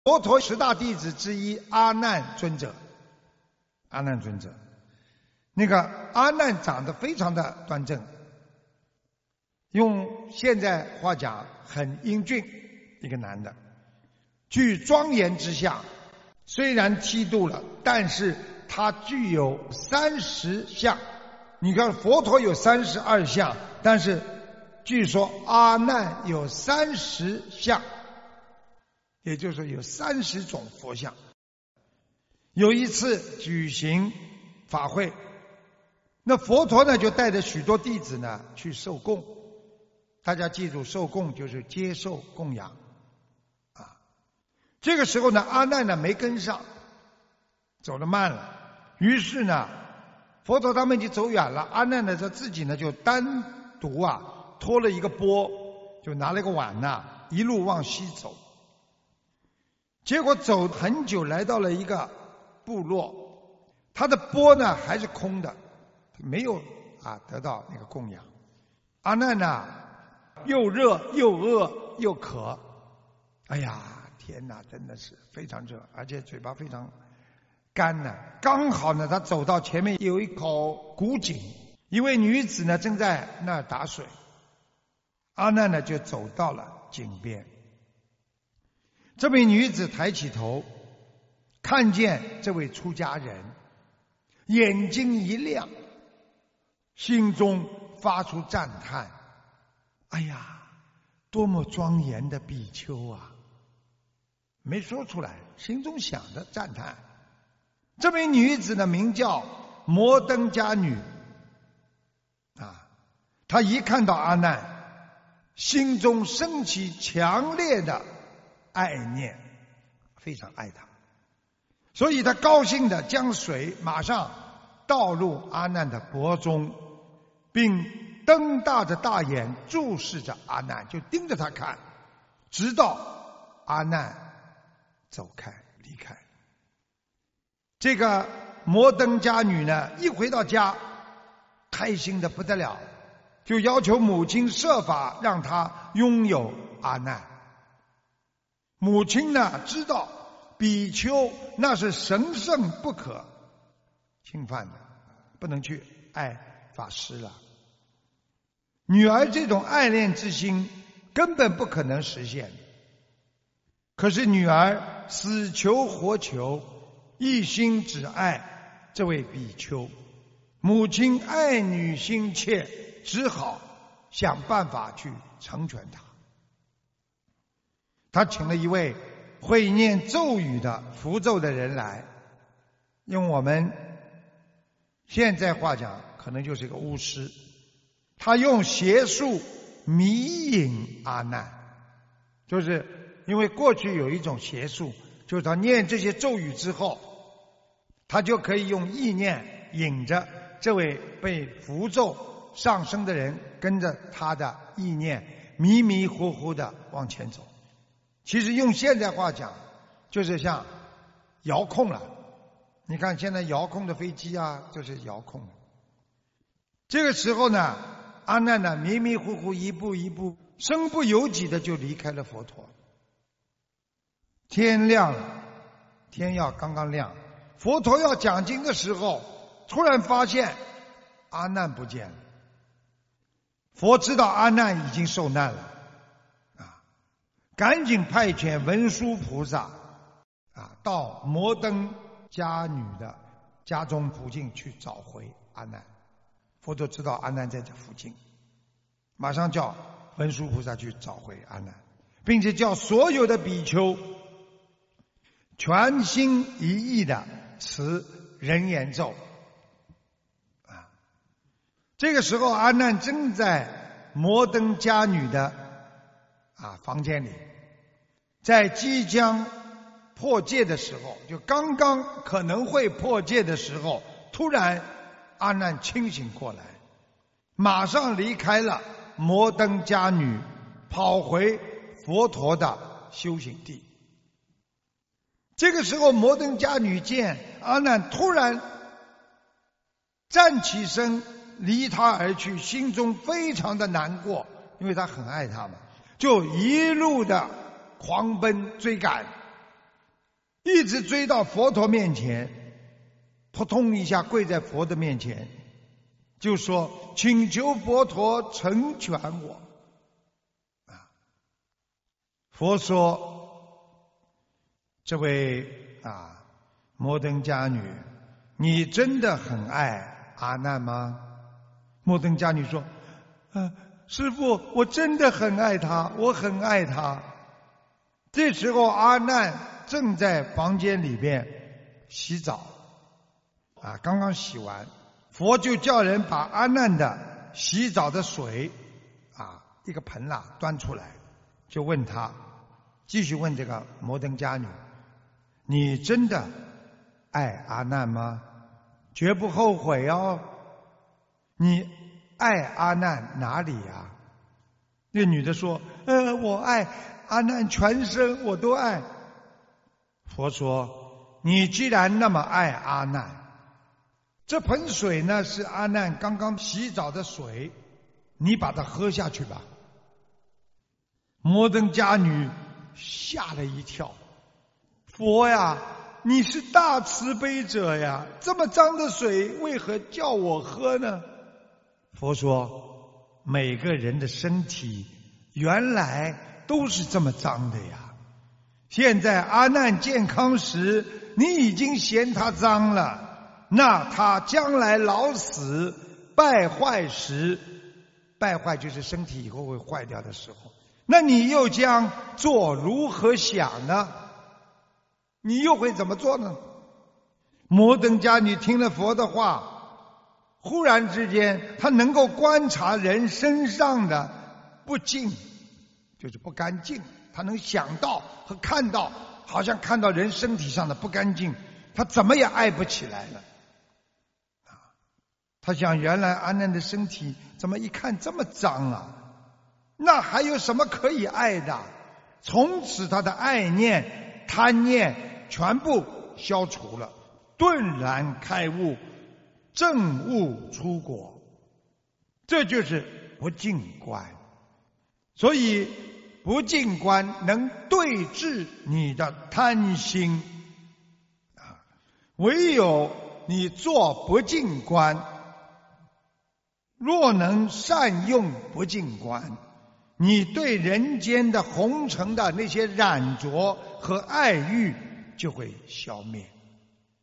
佛陀10大弟子之一阿难尊者。阿难尊者，那个阿难长得非常的端正，用现在话讲很英俊，一个男的，具庄严之相。虽然剃度了，但是他具有30相。你看佛陀有32相，但是据说阿难有30相，也就是说有30种佛像。有一次举行法会，那佛陀呢就带着许多弟子呢去受供。大家记住，受供就是接受供养啊。这个时候呢，阿难呢没跟上，走得慢了。于是呢，佛陀他们已经走远了，阿难呢他自己呢就单独拖了一个钵，就拿了一个碗一路往西走。结果走很久，来到了一个部落，他的钵呢还是空的，没有得到那个供养。阿难呢又热又饿又渴，哎呀天哪，真的是非常热，而且嘴巴非常干呢。刚好呢他走到前面有一口古井，一位女子呢正在那儿打水，阿难呢就走到了井边。这位女子抬起头，看见这位出家人，眼睛一亮，心中发出赞叹：哎呀，多么庄严的比丘啊！没说出来，心中想着赞叹。这位女子呢名叫摩登伽女她一看到阿难，心中升起强烈的爱念，非常爱他，所以他高兴地将水马上倒入阿难的钵中，并瞪大着大眼注视着阿难，就盯着他看，直到阿难走开离开。这个摩登伽女呢一回到家，开心得不得了，就要求母亲设法让她拥有阿难。母亲呢知道比丘那是神圣不可侵犯的，不能去爱法师了。女儿这种爱恋之心根本不可能实现，可是女儿死求活求，一心只爱这位比丘。母亲爱女心切，只好想办法去成全她。他请了一位会念咒语的符咒的人来，用我们现在话讲，可能就是一个巫师。他用邪术迷引阿难，就是因为过去有一种邪术，就是他念这些咒语之后，他就可以用意念引着这位被符咒上升的人，跟着他的意念迷迷糊糊的往前走。其实用现在话讲，就是像遥控了。你看现在遥控的飞机就是遥控的。这个时候呢，阿难呢迷迷糊糊一步一步，身不由己的就离开了佛陀。天亮了，天要刚刚亮，佛陀要讲经的时候，突然发现阿难不见了。佛知道阿难已经受难了，赶紧派遣文殊菩萨到摩登伽女的家中附近去找回阿难。佛陀知道阿难在这附近，马上叫文殊菩萨去找回阿难，并且叫所有的比丘全心一意的持人言咒。这个时候阿难正在摩登伽女的房间里，在即将破戒的时候，就刚刚可能会破戒的时候，突然阿难清醒过来，马上离开了摩登伽女，跑回佛陀的修行地。这个时候摩登伽女见阿难突然站起身离他而去，心中非常的难过，因为他很爱他嘛，就一路的狂奔追赶， 一直追到佛陀面前，扑通一下跪在佛的面前，就说请求佛陀成全我。佛说，这位摩登伽女，你真的很爱阿难吗？摩登伽女说，师父，我真的很爱他，我很爱他。这时候阿难正在房间里边洗澡，刚刚洗完，佛就叫人把阿难的洗澡的水一个盆端出来，就问他，继续问这个摩登伽女，你真的爱阿难吗？绝不后悔哦。你爱阿难哪里呀？那女的说，我爱阿难全身，我都爱。佛说，你既然那么爱阿难，这盆水呢是阿难刚刚洗澡的水，你把它喝下去吧。摩登伽女吓了一跳，佛呀，你是大慈悲者呀，这么脏的水为何叫我喝呢？佛说，每个人的身体原来都是这么脏的呀，现在阿难健康时你已经嫌他脏了，那他将来老死败坏时，败坏就是身体以后会坏掉的时候，那你又将做如何想呢？你又会怎么做呢？摩登伽女听了佛的话，忽然之间他能够观察人身上的不净，就是不干净，他能想到和看到，好像看到人身体上的不干净，他怎么也爱不起来了。他想，原来阿难的身体怎么一看这么脏啊，那还有什么可以爱的？从此他的爱念贪念全部消除了，顿然开悟，证悟出果，这就是不净观。所以不净观能对治你的贪心，唯有你做不净观，若能善用不净观，你对人间的红尘的那些染着和爱欲就会消灭。